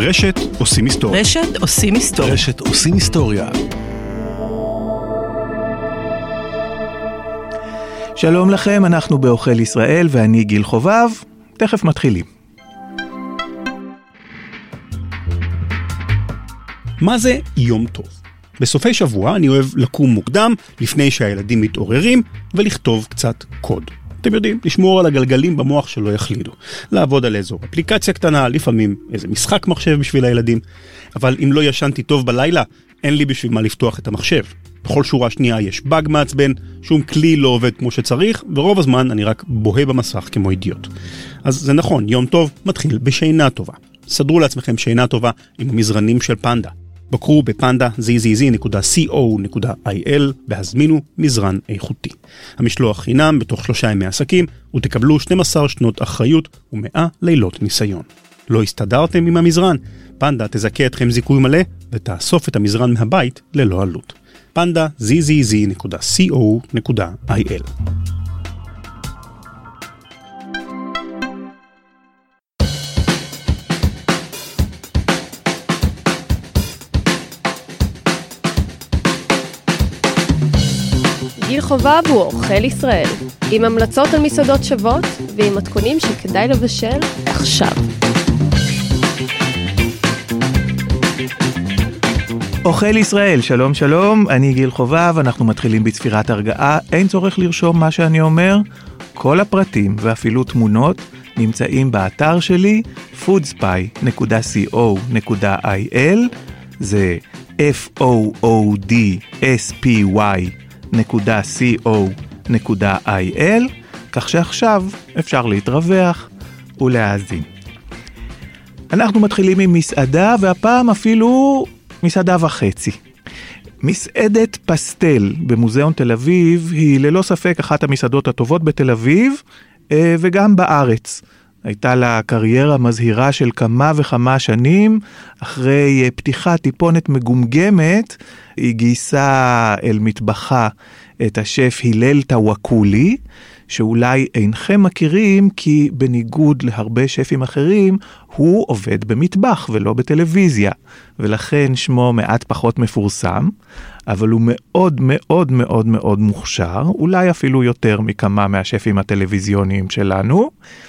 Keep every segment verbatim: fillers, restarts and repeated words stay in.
רשת עושים היסטוריה. רשת עושים היסטוריה. רשת עושים היסטוריה. שלום לכם, אנחנו באוכל ישראל ואני גיל חובב. תכף מתחילים. מה זה יום טוב? בסופי שבוע אני אוהב לקום מוקדם לפני שהילדים מתעוררים ולכתוב קצת קוד. אתם יודעים, לשמור על הגלגלים במוח שלא יחלידו. לעבוד על איזו אפליקציה קטנה, לפעמים איזה משחק מחשב בשביל הילדים. אבל אם לא ישנתי טוב בלילה, אין לי בשביל מה לפתוח את המחשב. בכל שורה שנייה יש באג מעצבן, שום כלי לא עובד כמו שצריך, ורוב הזמן אני רק בוהה במסך כמו אידיוט. אז זה נכון, יום טוב מתחיל בשינה טובה. סדרו לעצמכם שינה טובה עם המזרנים של פנדה. בקרו בפנדה זי זי זי נקודה סי או נקודה איי אל והזמינו מזרן איכותי. המשלוח חינם בתוך שלושה ימי עסקים ותקבלו שתים עשרה שנות אחריות ומאה לילות ניסיון. לא הסתדרתם עם המזרן? פנדה תזכה אתכם זיכוי מלא ותאסוף את המזרן מהבית ללא עלות. פנדה זי זי זי נקודה סי או נקודה איי אל. גיל חובב הוא אוכל ישראל, עם המלצות על מסעדות שוות ועם מתכונים שכדאי לבשל עכשיו. אוכל ישראל, שלום שלום, אני גיל חובב, אנחנו מתחילים בצפירת הרגעה, אין צורך לרשום מה שאני אומר, כל הפרטים ואפילו תמונות נמצאים באתר שלי, פודספיי נקודה סי או נקודה איי אל, זה אף או או די אס פי וואי נקודה סי או נקודה איי אל, כך שעכשיו אפשר להתרווח ולהאזין. אנחנו מתחילים עם מסעדה, והפעם אפילו מסעדה וחצי. מסעדת פסטל במוזיאון תל אביב היא ללא ספק אחת המסעדות הטובות בתל אביב וגם בארץ. הייתה לה קריירה מזהירה של כמה וכמה שנים. אחרי פתיחה טיפונת מגומגמת, היא גייסה אל מטבחה את השף הלל טוואקולי, שאולי אינכם מכירים כי בניגוד להרבה שפים אחרים, הוא עובד במטבח ולא בטלוויזיה, ולכן שמו מעט פחות מפורסם, אבל הוא מאוד מאוד מאוד מאוד מוכשר, אולי אפילו יותר מכמה מהשפים הטלוויזיוניים שלנו.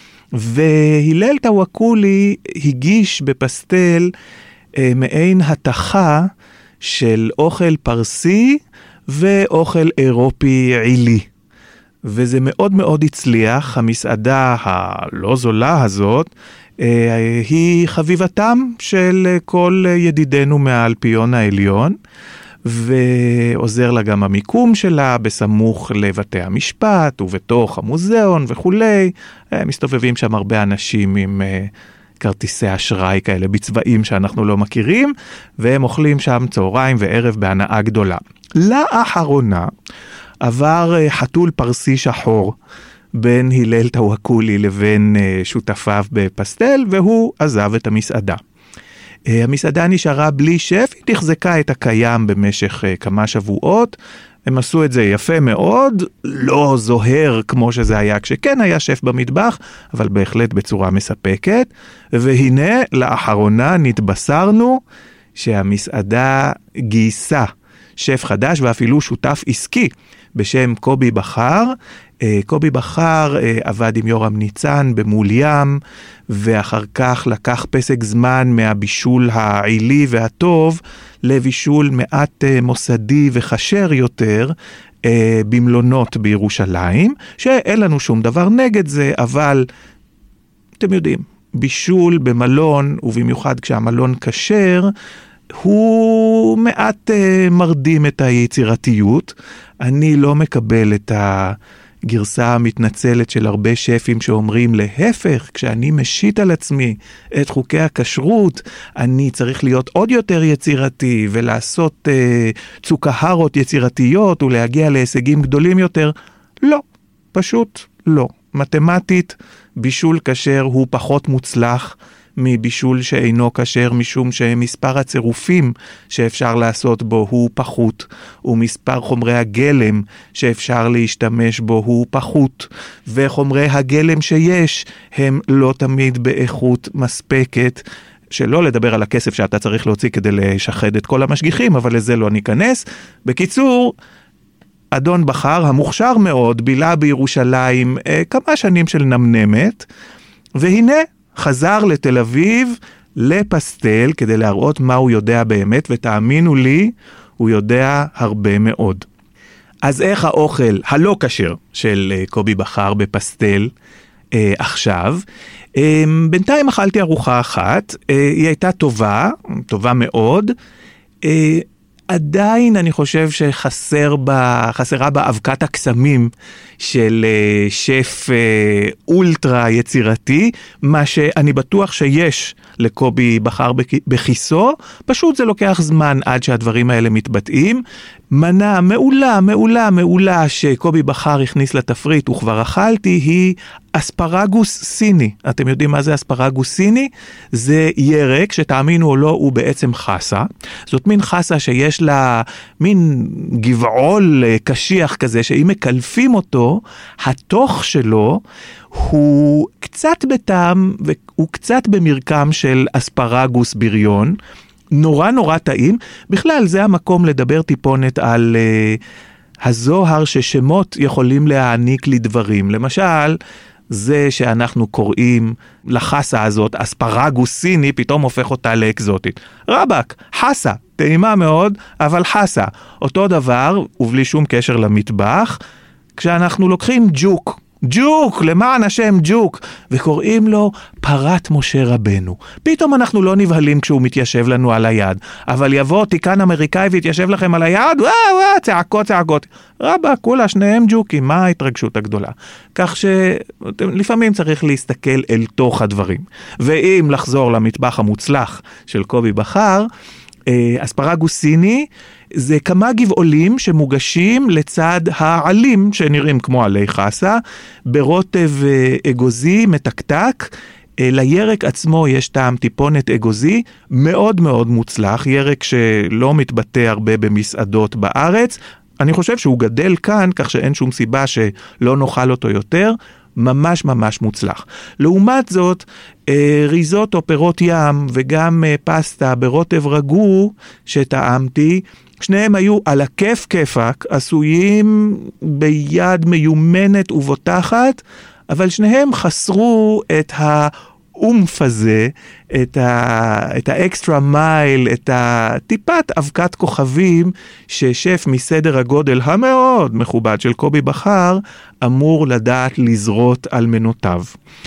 והלל טוואקולי הגיש בפסטל אה, מעין התחה של אוכל פרסי ואוכל אירופי עילי. וזה מאוד מאוד הצליח. המסעדה הלא זולה הזאת אה, היא חביבתם של כל ידידינו מהאלפיון העליון, ועוזר לה גם המיקום שלה בסמוך לבתי המשפט ובתוך המוזיאון וכולי. מסתובבים שם הרבה אנשים עם כרטיסי אשראי כאלה בצבעים שאנחנו לא מכירים, והם אוכלים שם צהריים וערב בהנאה גדולה. לאחרונה עבר חתול פרסי שחור בין הלל טוואקולי לבין שותפיו בפסטל, והוא עזב את המסעדה. המסעדה נשארה בלי שף, היא תחזקה את הקיים במשך כמה שבועות, הם עשו את זה יפה מאוד, לא זוהר כמו שזה היה כשכן היה שף במטבח, אבל בהחלט בצורה מספקת, והנה לאחרונה נתבשרנו שהמסעדה גייסה שף חדש ואפילו שותף עסקי בשם קובי בחר. קובי בחר עבד עם יורם ניצן במול ים, ואחר כך לקח פסק זמן מהבישול העילי והטוב לבישול מעט מוסדי וחשר יותר במלונות בירושלים, שאין לנו שום דבר נגד זה, אבל אתם יודעים, בישול במלון, ובמיוחד כשהמלון כשר, הוא מעט מרדים את היצירתיות. אני לא מקבל את ה... גרסה המתנצלת של הרבה שפים שאומרים להפך, כשאני משית על עצמי את חוקי הכשרות, אני צריך להיות עוד יותר יצירתי ולעשות אה, צוקהרות יצירתיות ולהגיע להישגים גדולים יותר. לא, פשוט לא. מתמטית, בישול כשר הוא פחות מוצלח מבישול שאינו כשר, משום שמספר הצירופים שאפשר לעשות בו הוא פחות, ומספר חומרי הגלם שאפשר להשתמש בו הוא פחות, וחומרי הגלם שיש הם לא תמיד באיכות מספקת שלא לדבר על הכסף שאתה צריך להוציא כדי לשחד את כל המשגיחים, אבל לזה לא ניכנס. בקיצור, אדון בחר, המוכשר מאוד, בילה בירושלים כמה שנים של נמנמת, והנה חזר לתל אביב לפסטל כדי להראות מה הוא יודע באמת, ותאמינו לי, הוא יודע הרבה מאוד. אז איך האוכל הלא כשר של קובי בחר בפסטל אה, עכשיו? אה, בינתיים אכלתי ארוחה אחת, אה, היא הייתה טובה, טובה מאוד, אה, עדיין אני חושב שחסר בה, חסרה בה אבקת הקסמים של uh, שף uh, אולטרה יצירתי, מה שאני בטוח שיש לקובי בחר בכיסו, פשוט זה לוקח זמן עד שהדברים האלה מתבטאים. מנה מעולה, מעולה, מעולה שקובי בחר הכניס לתפריט וכבר אכלתי, היא אספרגוס סיני. אתם יודעים מה זה אספרגוס סיני? זה ירק שתאמינו או לא הוא בעצם חסה. זאת מין חסה שיש לה מין גבעול קשיח כזה, שאם מקלפים אותו, התוך שלו הוא קצת בטעם והוא קצת במרקם של אספרגוס בריון, נורא נורא טעים. בכלל זה המקום לדבר טיפונת על uh, הזוהר ששמות יכולים להעניק לדברים. למשל, זה שאנחנו קוראים לחסה הזאת אספרגוס סיני, פתאום הופך אותה לאקזוטית. רבק, חסה, טעימה מאוד, אבל חסה. אותו דבר, ובלי שום קשר למטבח, כשאנחנו לוקחים ג'וק, ג'וק, למען השם ג'וק, וקוראים לו פרת משה רבנו. פתאום אנחנו לא נבהלים כשהוא מתיישב לנו על היד, אבל יבוא תיקן אמריקאי ויתיישב לכם על היד, וואו וואו, צעקות צעקות. רבא, כולה שניהם ג'וקים, מה ההתרגשות הגדולה? כך שלפעמים צריך להסתכל אל תוך הדברים. ואם לחזור למטבח המוצלח של קובי בחר, אספרגוס סיני, זה כמה גבעולים שמוגשים לצד העלים שנראים כמו עלי חסה, ברוטב אגוזי מתקתק. לירק עצמו יש טעם טיפונת אגוזי, מאוד מאוד מוצלח, ירק שלא מתבטא הרבה במסעדות בארץ. אני חושב שהוא גדל כאן, כך שאין שום סיבה שלא נאכל אותו יותר, ממש ממש מוצלח. לעומת זאת, ריזוטו פירות ים וגם פסטה ברוטב רגו שטעמתי, שניהם היו על הכיף כיפק, עשויים ביד מיומנת ובוטחת, אבל שניהם חסרו את האומף הזה, את, ה, את האקסטרה מייל, את הטיפת אבקת כוכבים, ששף מסדר הגודל המאוד מכובד של קובי בחר, אמור לדעת לזרות על מנותיו.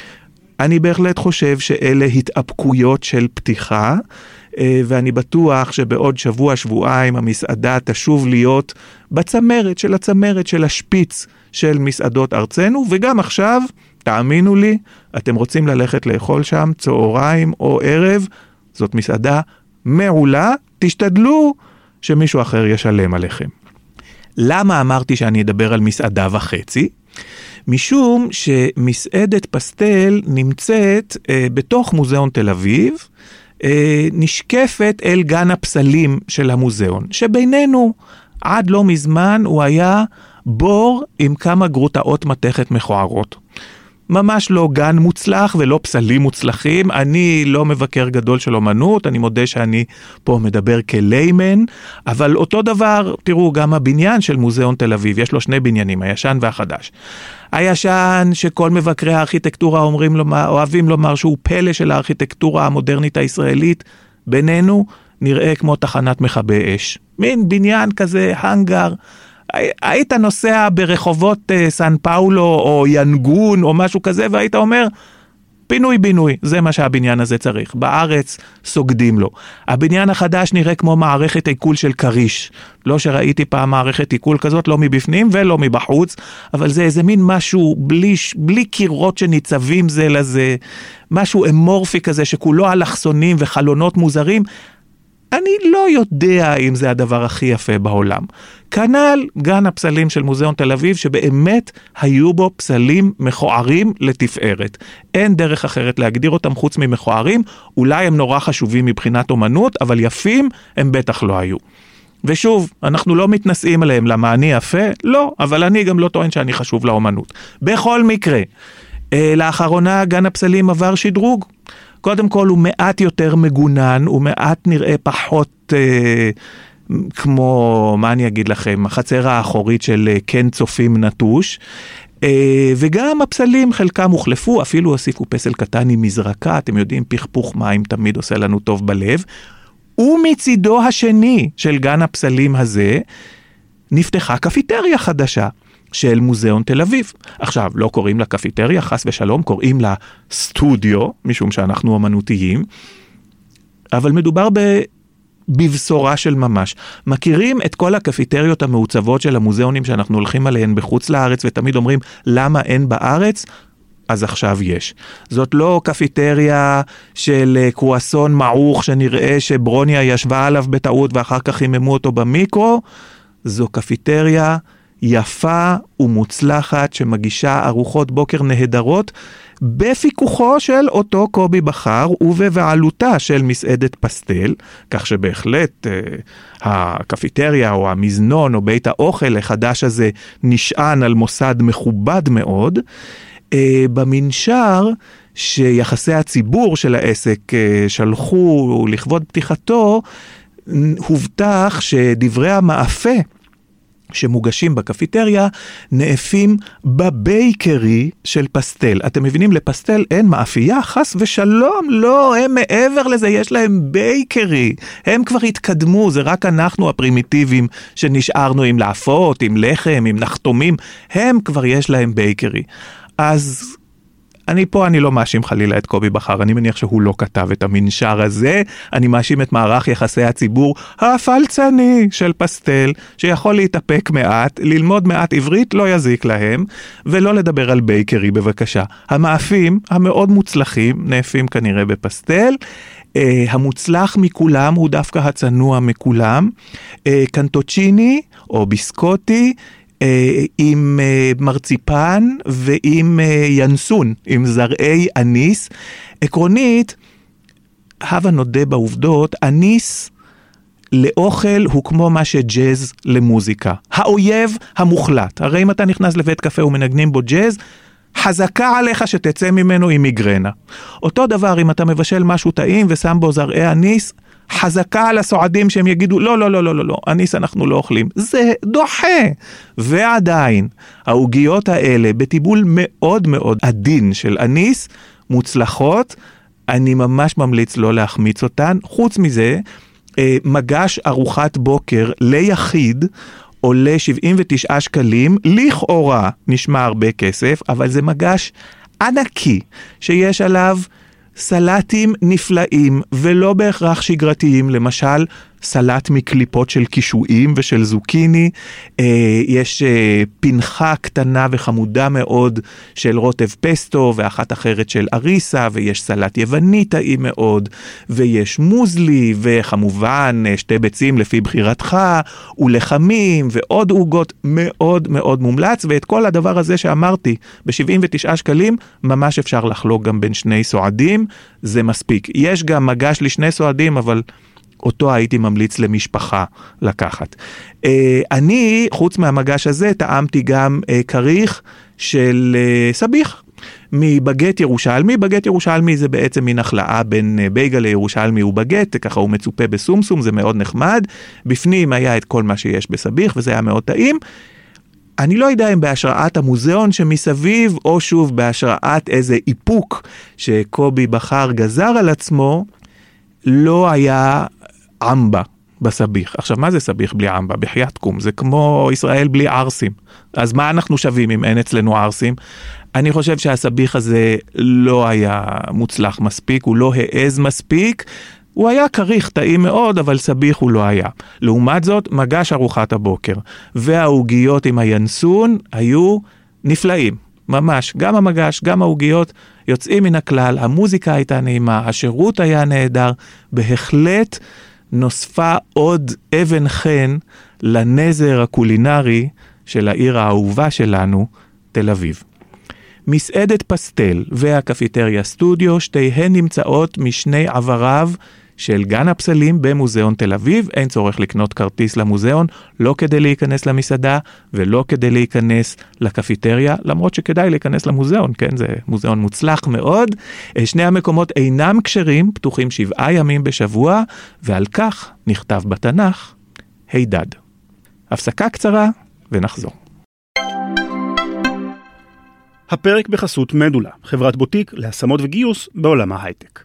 אני בהחלט חושב שאלה התאפקויות של פתיחה, ואני בטוח שבעוד שבוע, שבועיים, המסעדה תשוב להיות בצמרת של הצמרת של השפיץ של מסעדות ארצנו, וגם עכשיו, תאמינו לי, אתם רוצים ללכת לאכול שם צהריים או ערב, זאת מסעדה מעולה, תשתדלו שמישהו אחר ישלם עליכם. למה אמרתי שאני אדבר על מסעדה וחצי? משום שמסעדת פסטל נמצאת אה, בתוך מוזיאון תל אביב, אה, נשקפת אל גן הפסלים של המוזיאון, שבינינו עד לא מזמן הוא היה בור עם כמה גרוטאות מתכת מכוערות. ממש לא גן מוצלח ולא פסלים מוצלחים. אני לא מבקר גדול של אומנות, אני מודה שאני פה מדבר כליימן, אבל אותו דבר, תראו, גם הבניין של מוזיאון תל אביב, יש לו שני בניינים, הישן והחדש. הישן שכל מבקרי הארכיטקטורה אומרים לומר, אוהבים לומר שהוא פלא של הארכיטקטורה המודרנית הישראלית, בינינו נראה כמו תחנת מכבי אש. מין בניין כזה, הנגר, היית נוסע ברחובות סן פאולו או ינגון או משהו כזה, והיית אומר, פינוי בינוי, זה מה שהבניין הזה צריך. בארץ סוגדים לו. הבניין החדש נראה כמו מערכת עיכול של קריש. לא שראיתי פעם מערכת עיכול כזאת, לא מבפנים ולא מבחוץ, אבל זה איזה מין משהו בלי, בלי קירות שניצבים זה לזה, משהו אמורפי כזה שכולו אלכסונים וחלונות מוזרים. אני לא יודע אם זה הדבר הכי יפה בעולם. כנ"ל גן הפסלים של מוזיאון תל אביב, שבאמת היו בו פסלים מכוערים לתפארת. אין דרך אחרת להגדיר אותם חוץ ממכוערים, אולי הם נורא חשובים מבחינת אומנות, אבל יפים הם בטח לא היו. ושוב, אנחנו לא מתנסים עליהם, למה אני יפה? לא, אבל אני גם לא טוען שאני חשוב לאומנות. בכל מקרה, לאחרונה גן הפסלים עבר שדרוג. קודם כל הוא מעט יותר מגונן, הוא מעט נראה פחות אה, כמו, מה אני אגיד לכם, החצר האחורית של אה, כן צופים נטוש, אה, וגם הפסלים חלקם הוחלפו, אפילו הוסיפו פסל קטן עם מזרקה, אתם יודעים, פכפוך מים תמיד עושה לנו טוב בלב, ומצידו השני של גן הפסלים הזה, נפתחה קפיטריה חדשה של מוזיאון תל אביב. עכשיו, לא קוראים לה קפיטריה, חס ושלום, קוראים לה סטודיו, משום שאנחנו אמנותיים, אבל מדובר ב... בבשורה של ממש. מכירים את כל הקפיטריות המעוצבות של המוזיאונים שאנחנו הולכים עליהן בחוץ לארץ, ותמיד אומרים, למה אין בארץ? אז עכשיו יש. זאת לא קפיטריה של קרואסון מעוך, שנראה שברוניה ישבה עליו בטעות, ואחר כך חיממו אותו במיקרו, זו קפיטריה יפה ומוצלחת שמגישה ארוחות בוקר נהדרות בפיקוחו של אותו קובי בחר ובבעלותה של מסעדת פסטל, כך שבהחלט אה, הקפיטריה או המזנון או בית האוכל החדש הזה נשען על מוסד מכובד מאוד. אה, במנשר שיחסי הציבור של העסק אה, שלחו לכבוד פתיחתו, הובטח שדברי המאפה שמוגשים בקפיטריה נאפים בבייקרי של פסטל. אתם מבינים, לפסטל אין מאפייה, חס ושלום, לא, הם מעבר לזה, יש להם בייקרי. הם כבר התקדמו, זה רק אנחנו הפרימיטיביים שנשארנו עם לאפות, עם לחם, עם נחתומים, הם כבר יש להם בייקרי. אז אני פה, אני לא מאשים חלילה את קובי בחר, אני מניח שהוא לא כתב את המנשר הזה, אני מאשים את מערך יחסי הציבור הפלצני של פסטל, שיכול להתאפק מעט, ללמוד מעט עברית לא יזיק להם, ולא לדבר על בייקרי בבקשה. המאפים המאוד מוצלחים, נאפים כנראה בפסטל, Uh, המוצלח מכולם הוא דווקא הצנוע מכולם, uh, קנטוצ'יני או ביסקוטי, עם מרציפן ועם ינסון, עם זרעי אניס. עקרונית, הווה נודה בעובדות, אניס לאוכל הוא כמו מה שג'אז למוזיקה. האויב המוחלט. הרי אם אתה נכנס לבית קפה ומנגנים בו ג'אז, חזקה עליך שתצא ממנו עם מיגרנה. אותו דבר אם אתה מבשל משהו טעים ושם בו זרעי אניס, חזקה על הסועדים שהם יגידו, לא, לא, לא, לא, לא, לא, אניס אנחנו לא אוכלים. זה דוחה. ועדיין, העוגיות האלה, בטיבול מאוד מאוד עדין של אניס, מוצלחות, אני ממש ממליץ לא להחמיץ אותן. חוץ מזה, מגש ארוחת בוקר ליחיד, עולה שבעים ותשעה שקלים, לכאורה נשמע הרבה כסף, אבל זה מגש ענקי, שיש עליו סלטים נפלאים ולא בהכרח שגרתיים, למשל סלט מקליפות של קישואים ושל זוקיני, אה, יש אה, פנחה קטנה וחמודה מאוד של רוטב פסטו ואחת אחרת של אריסה, ויש סלט יווני טעים מאוד, ויש מוזלי, וכמובן שתי ביצים לפי בחירתך, ולחמים ועוד עוגות, מאוד מאוד מומלץ, ואת כל הדבר הזה שאמרתי ב-שבעים ותשעה שקלים, ממש אפשר לחלוק גם בין שני סועדים, זה מספיק. יש גם מגש לשני סועדים, אבל אותו הייתי ממליץ למשפחה לקחת. אני, חוץ מהמגש הזה, טעמתי גם כריך של סביח, מבגט ירושלמי. בגט ירושלמי זה בעצם מין החלאה בין בייגל לירושלמי ובגט, ככה הוא מצופה בסומסום, זה מאוד נחמד. בפנים היה את כל מה שיש בסביח, וזה היה מאוד טעים. אני לא יודע אם בהשראת המוזיאון שמסביב, או שוב בהשראת איזה איפוק שקובי בחר גזר על עצמו, לא היה עמבה בסביח. עכשיו, מה זה סביח בלי עמבה? בחיית קום. זה כמו ישראל בלי ערסים. אז מה אנחנו שווים אם אין אצלנו ערסים? אני חושב שהסביח הזה לא היה מוצלח מספיק, הוא לא העז מספיק, הוא היה כריך טעים מאוד, אבל סביח הוא לא היה. לעומת זאת, מגש ארוחת הבוקר והעוגיות עם הינסון היו נפלאים. ממש, גם המגש, גם העוגיות יוצאים מן הכלל, המוזיקה הייתה נעימה, השירות היה נהדר, בהחלט נוספה עוד אבן חן לנזר הקולינרי של העיר האהובה שלנו, תל אביב. מסעדת פסטל והקפיטריה סטודיו, שתיהן נמצאות משני עבריו של גן הפסלים במוזיאון תל אביב. אין צורך לקנות כרטיס למוזיאון, לא כדי להיכנס למסעדה ולא כדי להיכנס לקפיטריה, למרות שכדאי להיכנס למוזיאון, כן, זה מוזיאון מוצלח מאוד. שני המקומות אינם כשרים, פתוחים שבעה ימים בשבוע, ועל כך נכתב בתנ"ך, הידד. הפסקה קצרה ונחזור. הפרק בחסות מדולה, חברת בוטיק להשמות וגיוס בעולם ההייטק.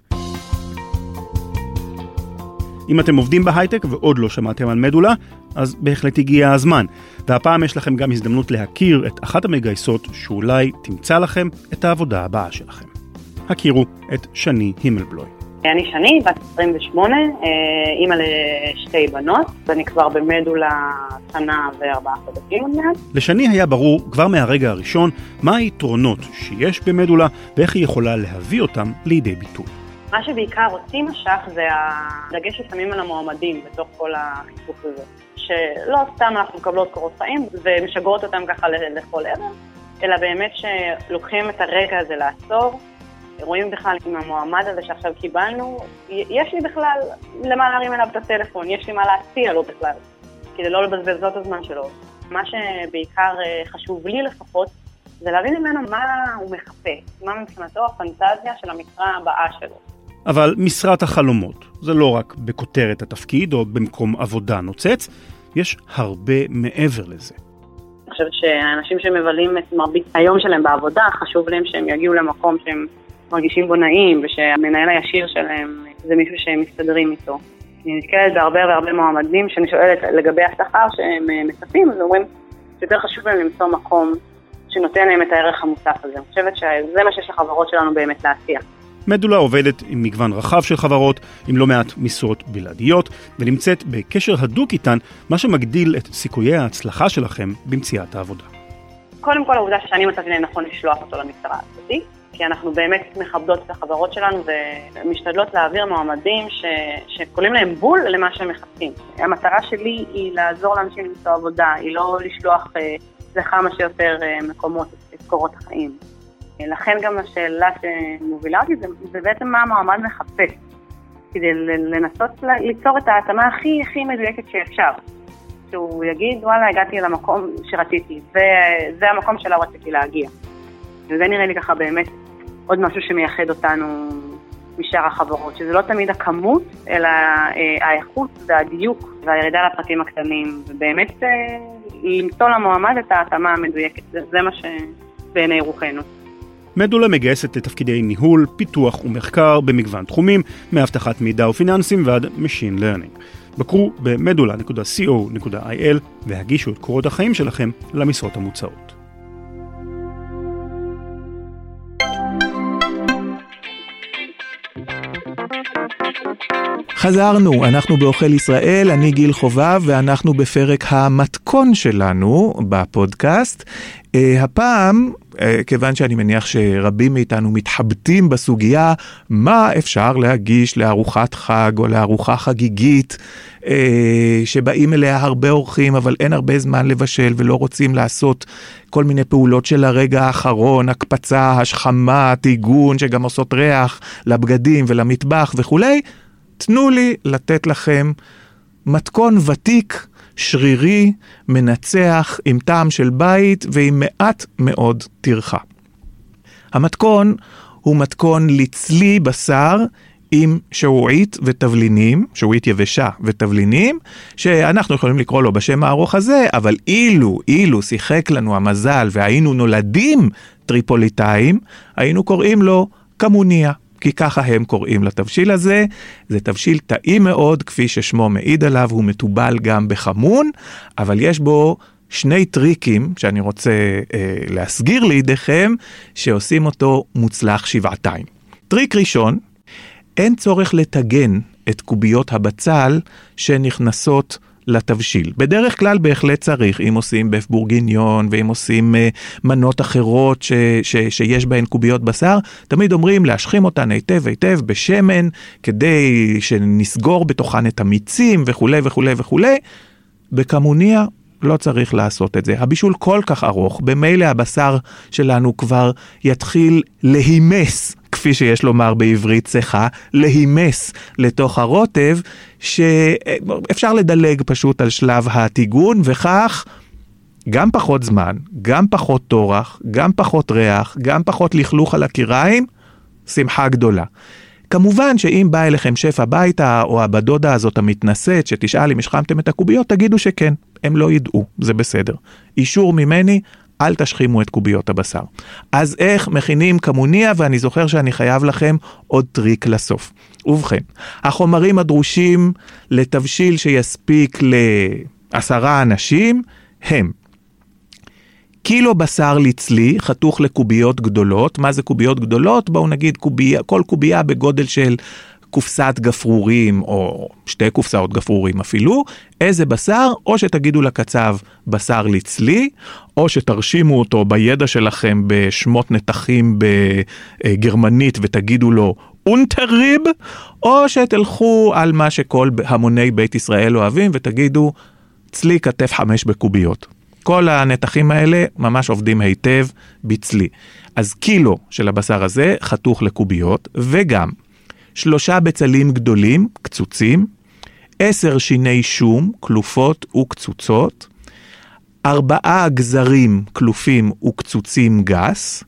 אם אתם עובדים בהייטק ועוד לא שמעתם על מדולה, אז בהחלט הגיע הזמן. והפעם יש לכם גם הזדמנות להכיר את אחת המגייסות שאולי תמצא לכם את העבודה הבאה שלכם. הכירו את שני הימלבלוי. אני שני, בת עשרים ושמונה, אימא לשתי בנות, ואני כבר במדולה שנה וארבעה חודשים. לשני היה ברור כבר מהרגע הראשון מה היתרונות שיש במדולה ואיך היא יכולה להביא אותם לידי ביטוי. מה שבעיקר אותי משך זה הדגש ששמים על המועמדים בתוך כל החיפוש הזה. שלא סתם אנחנו מקבלות קורות חיים ומשגרות אותם ככה לכל ערב, אלא באמת שלוקחים את הרגע הזה לעצור, רואים בכלל עם המועמד הזה שעכשיו קיבלנו, יש לי בכלל למה להרים אליו את הטלפון, יש לי מה להציע לו בכלל, כדי לא לבזבז את הזמן שלו. מה שבעיקר חשוב לי לפחות, זה להבין ממנו מה הוא מחפש, מה מבחינתו הפנטזיה של המשרה הבאה שלו. אבל משרת החלומות, זה לא רק בכותרת התפקיד או במקום עבודה נוצץ, יש הרבה מעבר לזה. אני חושבת שהאנשים שמבלים את מרבית היום שלהם בעבודה, חשוב להם שהם יגיעו למקום שהם מרגישים בו נעים, ושהמנהל הישיר שלהם זה מישהו שהם מסתדרים איתו. אני נתקלת בהרבה והרבה מועמדים שאני שואלת לגבי השכר שהם מצפים, אז אומרים שיותר חשוב להם למצוא מקום שנותן להם את הערך המוסף הזה. אני חושבת שזה מה שיש לחברות שלנו באמת להציע. מדולה עובדת עם מגוון רחב של חברות, עם לא מעט משרות בלעדיות, ונמצאת בקשר הדוק איתן, מה שמגדיל את סיכויי ההצלחה שלכם במציאת העבודה. קודם כל העובדה שאני מצאתי לנכון לשלוח אותו למשרה הזאת, כי אנחנו באמת מכבדות את החברות שלנו ומשתדלות להעביר מועמדים ש... שקולים להם בול למה שהם מחפשים. המטרה שלי היא לעזור לאנשים למצוא עבודה, היא לא לשלוח לכמה שיותר מקומות את קורות החיים. לכן גם השאלה שמובילה אותי זה, זה בעצם מה המועמד מחפש, כדי לנסות ליצור את ההתאמה הכי הכי מדויקת שאפשר. שהוא יגיד, וואלה, הגעתי למקום שרציתי, וזה המקום שלא רציתי להגיע. וזה נראה לי ככה באמת עוד משהו שמייחד אותנו משאר החברות, שזה לא תמיד הכמות, אלא האיכות והדיוק והירידה לפרטים הקטנים, ובאמת למצוא למועמד את ההתאמה המדויקת, זה מה שבעיני רוחנו. מדולה מגייסת לתפקידי ניהול, פיתוח ומחקר במגוון תחומים, מהבטחת מידע ופיננסים ועד Machine Learning. בקרו ב-מדולה נקודה סי או נקודה איי אל והגישו את קורות החיים שלכם למשרות המוצעות. חזרנו, אנחנו באוכל ישראל, אני גיל חובב, ואנחנו בפרק המתכון שלנו בפודקאסט. Uh, הפעם, uh, כיוון שאני מניח שרבים מאיתנו מתחבטים בסוגיה, מה אפשר להגיש לארוחת חג או לארוחה חגיגית, uh, שבאים אליה הרבה אורחים, אבל אין הרבה זמן לבשל ולא רוצים לעשות כל מיני פעולות של הרגע האחרון, הקפצה, השחמה, תיגון, שגם עושות ריח לבגדים ולמטבח וכולי. תנו לי לתת לכם מתכון ותיק, שרירי, מנצח, עם טעם של בית ועם מעט מאוד טרחה. המתכון הוא מתכון לצלי בשר עם שעועית ותבלינים, שעועית יבשה ותבלינים, שאנחנו יכולים לקרוא לו בשם הארוך הזה, אבל אילו, אילו שיחק לנו המזל והיינו נולדים טריפוליטאים, היינו קוראים לו קמוניה. כי ככה הם קוראים לתבשיל הזה. זה תבשיל טעים מאוד, כפי ששמו מעיד עליו, הוא מטובל גם בחמון, אבל יש בו שני טריקים שאני רוצה אה, להסגיר לידיכם, שעושים אותו מוצלח שבעתיים. טריק ראשון, אין צורך לתגן את קוביות הבצל שנכנסות לתבשיל. בדרך כלל בהחלט צריך, אם עושים בף בורגיניון, ואם עושים uh, מנות אחרות ש, ש, שיש בהן קוביות בשר, תמיד אומרים להשכים אותן היטב היטב בשמן, כדי שנסגור בתוכן את המיצים וכו' וכו' וכו'. בקמוניה לא צריך לעשות את זה. הבישול כל כך ארוך, במילא הבשר שלנו כבר יתחיל להימס, כפי שיש לומר בעברית צחה, להימס לתוך הרוטב, שאפשר לדלג פשוט על שלב התיגון, וכך גם פחות זמן, גם פחות תורח, גם פחות ריח, גם פחות לכלוך על הקיריים, שמחה גדולה. כמובן שאם בא אליכם שף הביתה, או הבדודה הזאת המתנשאת, שתשאל אם השחמתם את הקוביות, תגידו שכן, הם לא ידעו, זה בסדר. אישור ממני, אל תשחימו את קוביות הבשר. אז איך מכינים כמוניה, ואני זוכר שאני חייב לכם עוד טריק לסוף. ובכן, החומרים הדרושים לתבשיל שיספיק לעשרה אנשים, הם קילו בשר לצלי, חתוך לקוביות גדולות. מה זה קוביות גדולות? בואו נגיד קוביה, כל קוביה בגודל של קופסת גפרורים, או שתי קופסאות גפרורים אפילו. איזה בשר? או שתגידו לקצב בשר לצלי, או שתרשימו אותו בידע שלכם בשמות נתחים בגרמנית ותגידו לו אונטריב, או שתלכו על מה שכל המוני בית ישראל אוהבים ותגידו צלי כתף חמש בקוביות. כל הנתחים האלה ממש עובדים היטב בצלי. אז קילו של הבשר הזה חתוך לקוביות, וגם שלושה בצלים גדולים, קצוצים, עשר שיני שום, כלופות וקצוצות, ארבעה גזרים כלופים וקצוצים גס,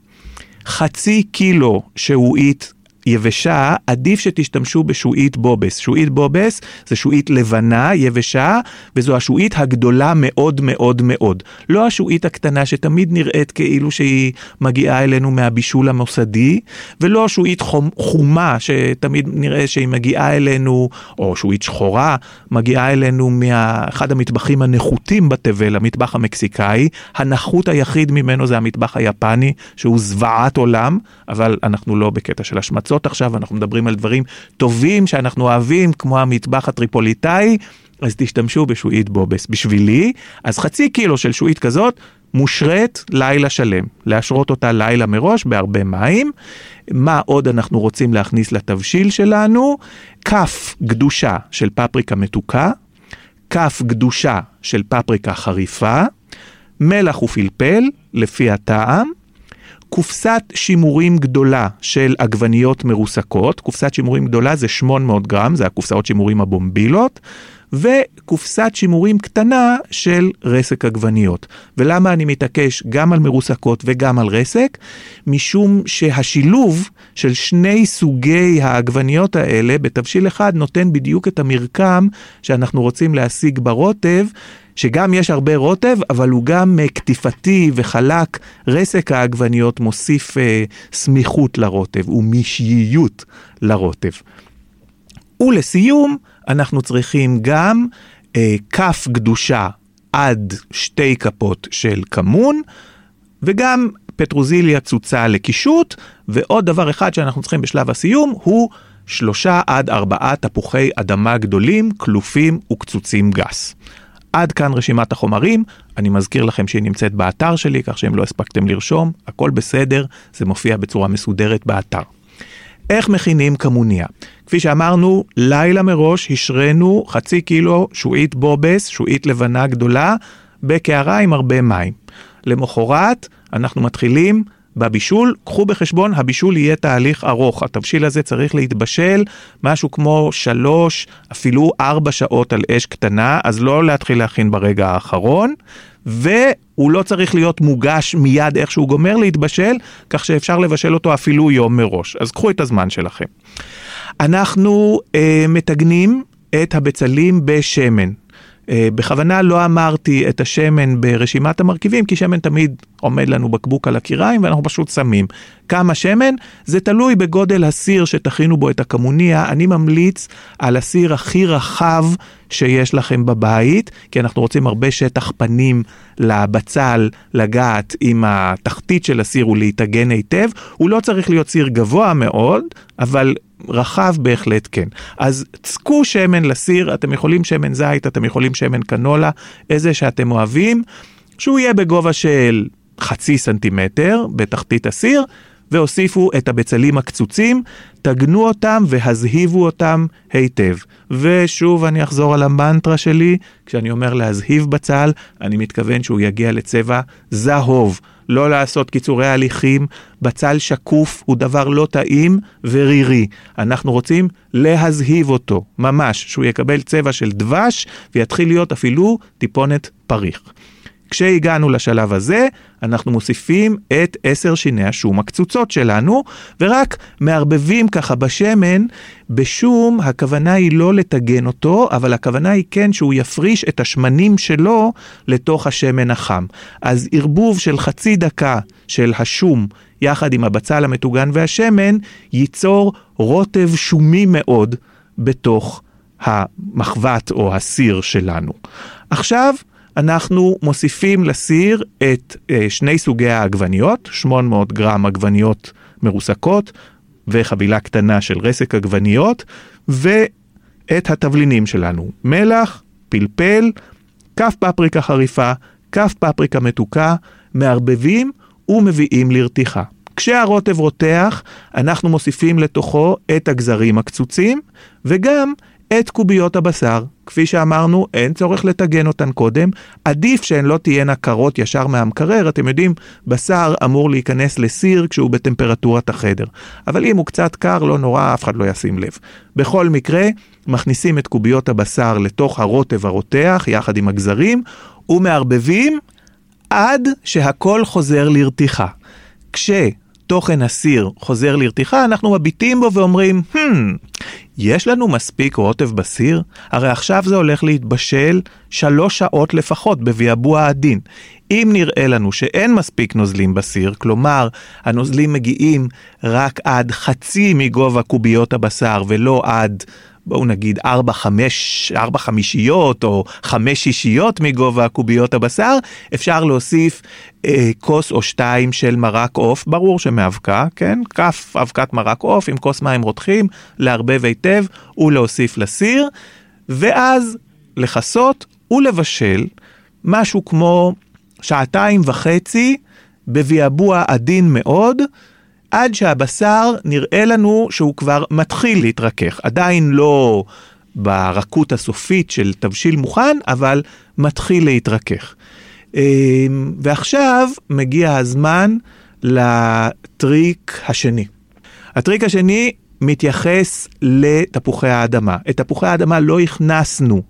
חצי קילו שעועית יבשה, עדיף שתשתמשו בשועית בובס. שועית בובס זה שועית לבנה, יבשה, וזו השועית הגדולה מאוד מאוד מאוד. לא השועית הקטנה שתמיד נראית כאילו שהיא מגיעה אלינו מהבישול המוסדי, ולא שועית חום, חומה שתמיד נראה שהיא מגיעה אלינו, או שועית שחורה, מגיעה אלינו מאחד המטבחים הנחותים בתבל, המטבח המקסיקאי. הנחות היחיד ממנו זה המטבח היפני, שהוא זוועת עולם, אבל אנחנו לא בקטע של השמצות. עכשיו אנחנו מדברים על דברים טובים שאנחנו אוהבים, כמו המטבח הטריפוליטאי, אז תשתמשו בשועית בובס. בשבילי, אז חצי קילו של שועית כזאת, מושרת לילה שלם. להשרות אותה לילה מראש בהרבה מים. מה עוד אנחנו רוצים להכניס לתבשיל שלנו? כף גדושה של פפריקה מתוקה, כף גדושה של פפריקה חריפה, מלח ופלפל לפי הטעם, קופסת שימורים גדולה של עגבניות מרוסקות. קופסת שימורים גדולה זה שמונה מאות גרם, זה הקופסאות שימורים הבומבילות, וקופסת שימורים קטנה של רסק עגבניות. ולמה אני מתעקש גם על מרוסקות וגם על רסק? משום שהשילוב של שני סוגי העגבניות האלה בתבשיל אחד נותן בדיוק את המרקם שאנחנו רוצים להשיג ברוטב, שגם יש הרבה רוטב, אבל הוא גם כתיפתי וחלק. רסק העגבניות מוסיף אה, סמיכות לרוטב ומשיייות לרוטב. ולסיום, אנחנו צריכים גם אה, כף גדושה עד שתי כפות של כמון, וגם פטרוזיליה צוצה לקישוט, ועוד דבר אחד שאנחנו צריכים בשלב הסיום, הוא שלושה עד ארבעה תפוחי אדמה גדולים, כלופים וקצוצים גס. עד כאן רשימת החומרים. אני מזכיר לכם שהיא נמצאת באתר שלי, כך שאם לא הספקתם לרשום, הכל בסדר, זה מופיע בצורה מסודרת באתר. איך מכינים כמוניה? כפי שאמרנו, לילה מראש השרנו חצי קילו שועית בובס, שועית לבנה גדולה, בקערה עם הרבה מים. למחרת אנחנו מתחילים בבישול. קחו בחשבון, הבישול יהיה תהליך ארוך. התבשיל הזה צריך להתבשל משהו כמו שלוש, אפילו ארבע שעות על אש קטנה, אז לא להתחיל להכין ברגע האחרון, והוא לא צריך להיות מוגש מיד איך שהוא גומר להתבשל, כך שאפשר לבשל אותו אפילו יום מראש. אז קחו את הזמן שלכם. אנחנו אה, מתגנים את הבצלים בשמן. בכוונה לא אמרתי את השמן ברשימת המרכיבים, כי שמן תמיד עומד לנו בקבוק על הקיריים, ואנחנו פשוט שמים. כמה שמן? זה תלוי בגודל הסיר שתכינו בו את הכמוניה. אני ממליץ על הסיר הכי רחב שיש לכם בבית, כי אנחנו רוצים הרבה שטח פנים לבצל, לגעת עם התחתית של הסיר ולהתאגן היטב. הוא לא צריך להיות סיר גבוה מאוד, אבל רחב בהחלט כן. אז צקו שמן לסיר, אתם יכולים שמן זית, אתם יכולים שמן קנולה, איזה שאתם אוהבים, שהוא יהיה בגובה של חצי סנטימטר בתחתית הסיר, והוסיפו את הבצלים הקצוצים, תגנו אותם והזהיבו אותם היטב. ושוב אני אחזור על המנטרה שלי, כשאני אומר להזהיב בצל, אני מתכוון שהוא יגיע לצבע זהוב. לא לעשות קיצורי הליכים, בצל שקוף הוא דבר לא טעים ורירי. אנחנו רוצים להזהיב אותו, ממש, שהוא יקבל צבע של דבש, ויתחיל להיות אפילו טיפונת פריך. כשהגענו לשלב הזה, אנחנו מוסיפים את עשר שיני השום הקצוצות שלנו, ורק מערבבים ככה בשמן. בשום הכוונה היא לא לתגן אותו, אבל הכוונה היא כן שהוא יפריש את השמנים שלו לתוך השמן החם. אז ערבוב של חצי דקה של השום יחד עם הבצל המטוגן והשמן, ייצור רוטב שומי מאוד בתוך המחבת או הסיר שלנו. עכשיו, אנחנו מוסיפים לסיר את אה, שני סוגי העגבניות, שמונה מאות גרם עגבניות מרוסקות, וחבילה קטנה של רסק עגבניות, ואת התבלינים שלנו, מלח, פלפל, כף פפריקה חריפה, כף פפריקה מתוקה, מערבבים ומביאים לרתיחה. כשהרוטב רותח, אנחנו מוסיפים לתוכו את הגזרים הקצוצים, וגם את קוביות הבשר. כפי שאמרנו, אין צורך לתגן אותן קודם, עדיף שהן לא תהיינה קרות ישר מהמקרר. אתם יודעים, בשר אמור להיכנס לסיר כשהוא בטמפרטורת החדר. אבל אם הוא קצת קר, לא נורא, אף אחד לא ישים לב. בכל מקרה, מכניסים את קוביות הבשר לתוך הרוטב הרותח, יחד עם הגזרים, ומערבבים עד שהכל חוזר לרתיחה. כשתוכן הסיר חוזר לרתיחה, אנחנו מביטים בו ואומרים, hmm, יש לנו מספיק רוטב בסיר? הרי עכשיו זה הולך להתבשל שלוש שעות לפחות בביאבוע עדין. אם נראה לנו שאין מספיק נוזלים בסיר, כלומר, הנוזלים מגיעים רק עד חצי מגובה קוביות הבשר, ולא עד, בואו נגיד, ארבע, חמש, ארבע חמישיות או חמש שישיות מגובה קוביות הבשר, אפשר להוסיף אה, כוס או שתיים של מרק עוף, ברור שמאבקה, כן? כף אבקת מרק עוף עם כוס מים רותחים, להרבב היטב ולהוסיף לסיר, ואז לחסות ולבשל משהו כמו שעתיים וחצי בביאבוע עדין מאוד, עד שהבשר נראה לנו שהוא כבר מתחיל להתרכך. עדיין לא ברכות הסופית של תבשיל מוכן, אבל מתחיל להתרכך. ועכשיו מגיע הזמן לטריק השני. הטריק השני מתייחס לתפוחי האדמה. את תפוחי האדמה לא הכנסנו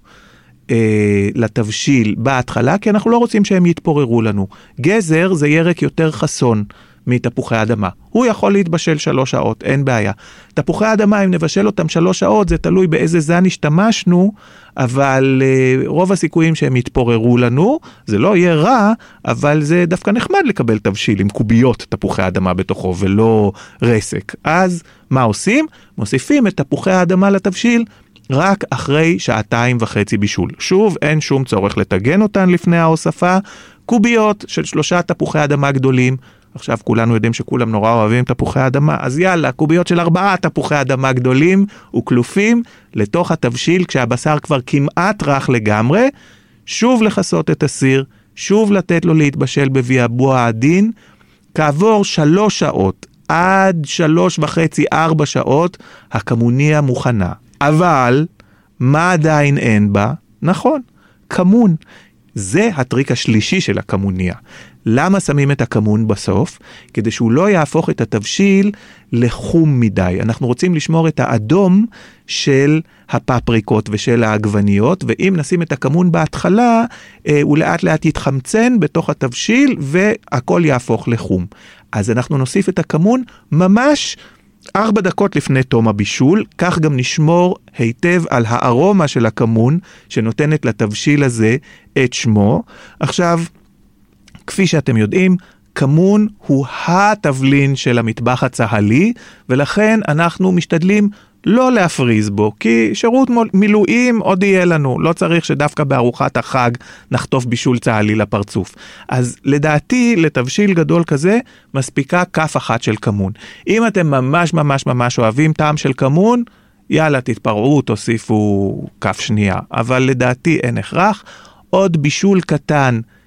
אה, לתבשיל בהתחלה, כי אנחנו לא רוצים שהם יתפוררו לנו. גזר זה ירק יותר חסון מתפוחי אדמה. הוא יכול להתבשל שלוש שעות, אין בעיה. תפוחי אדמה, אם נבשל אותם שלוש שעות, זה תלוי באיזה זן השתמשנו, אבל uh, רוב הסיכויים שהם יתפוררו לנו, זה לא יהיה רע, אבל זה דווקא נחמד לקבל תבשיל עם קוביות תפוחי אדמה בתוכו, ולא רסק. אז מה עושים? מוסיפים את תפוחי האדמה לתבשיל, רק אחרי שעתיים וחצי בישול. שוב, אין שום צורך לתגן אותן לפני ההוספה. קוביות של שלושה תפוחי אדמה גדולים, עכשיו כולנו יודעים שכולם נורא אוהבים תפוחי אדמה, אז יאללה, קוביות של ארבעה תפוחי אדמה גדולים וכלופים לתוך התבשיל, כשהבשר כבר כמעט רך לגמרי, שוב לחסות את הסיר, שוב לתת לו להתבשל בביאבוע עדין, כעבור שלוש שעות, עד שלוש וחצי, ארבע שעות, הכמוניה מוכנה. אבל, מה עדיין אין בה? נכון, כמון. זה הטריק השלישי של הכמוניה. למה שמים את הכמון בסוף? כדי שהוא לא יהפוך את התבשיל לחום מדי. אנחנו רוצים לשמור את האדום של הפפריקות ושל העגבניות, ואם נשים את הכמון בהתחלה, הוא לאט לאט יתחמצן בתוך התבשיל, והכל יהפוך לחום. אז אנחנו נוסיף את הכמון ממש ארבע דקות לפני תום הבישול, כך גם נשמור היטב על הארומה של הכמון, שנותנת לתבשיל הזה את שמו. עכשיו, כפי שאתם יודעים, כמון הוא התבלין של המטבח הצהלי, ולכן אנחנו משתדלים לא להפריז בו, כי שירות מילואים עוד יהיה לנו, לא צריך שדווקא בארוחת החג נחטוף בישול צהלי לפרצוף. אז לדעתי, לתבשיל גדול כזה, מספיקה כף אחת של כמון. אם אתם ממש ממש ממש אוהבים טעם של כמון, יאללה, תתפרעו, תוסיפו כף שנייה. אבל לדעתי אין הכרח. עוד בישול קטן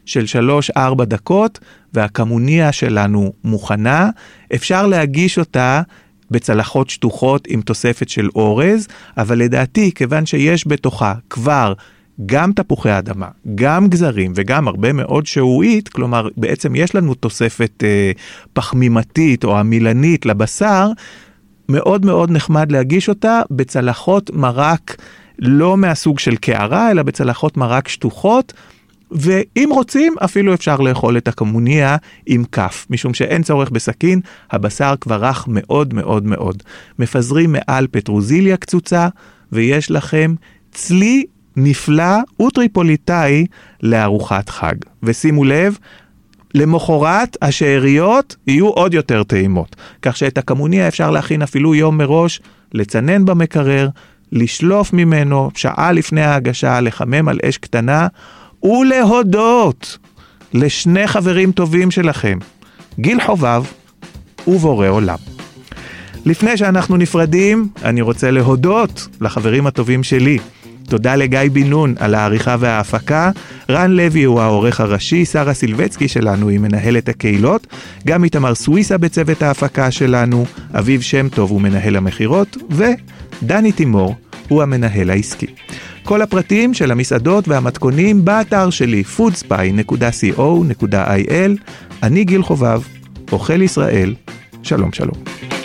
של שלוש ארבע דקות, והקמוניה שלנו מוכנה. אפשר להגיש אותה בצלחות שטוחות עם תוספת של אורז, אבל לדעתי, כיוון שיש בתוכה כבר גם תפוחי אדמה, גם גזרים וגם הרבה מאוד שעועית, כלומר בעצם יש לנו תוספת אה, פחמימתית או המילנית לבשר, מאוד מאוד נחמד להגיש אותה בצלחות מרק לא מהסוג של קערה, אלא בצלחות מרק שטוחות, ואם רוצים אפילו אפשר לאכול את הקמוניה עם כף, משום שאין צורך בסכין, הבשר כבר רך מאוד מאוד מאוד. מפזרים מעל פטרוזיליה קצוצה, ויש לכם צלי נפלא וטריפוליטאי לארוחת חג. ושימו לב, למחרת השאריות יהיו עוד יותר טעימות, כך שאת הקמוניה אפשר להכין אפילו יום מראש, לצנן במקרר, לשלוף ממנו שעה לפני ההגשה, לחמם על אש קטנה, ולהודות לשני חברים טובים שלכם, גיל חובב ובורא עולם. לפני שאנחנו נפרדים, אני רוצה להודות לחברים הטובים שלי. תודה לגיא בן נון על העריכה וההפקה, רן לוי הוא העורך הראשי, שרה סילבצקי שלנו היא מנהלת הקהילות, גם איתמר סוויסה בצוות ההפקה שלנו, אביב שם טוב הוא מנהל המחירות, ודני תימור הוא המנהל העסקי. כל הפרטים של המסעדות והמתכונים באתר שלי פוד ספיי נקודה קו נקודה איי אל. אני גיל חובב, אוכל ישראל, שלום שלום.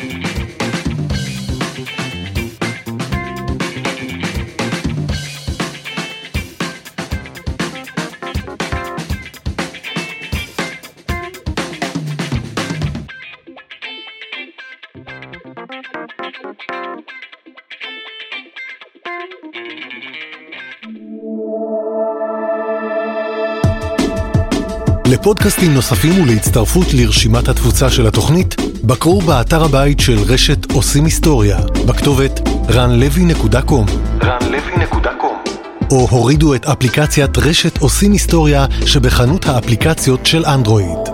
לפודקאסטים נוספים ולהצטרפות לרשימת התפוצה של התוכנית, בקרו באתר הבית של רשת עושים היסטוריה, בכתובת רן לוי נקודה קום רן לוי נקודה קום או הורידו את אפליקציית רשת עושים היסטוריה שבחנות האפליקציות של אנדרואיד.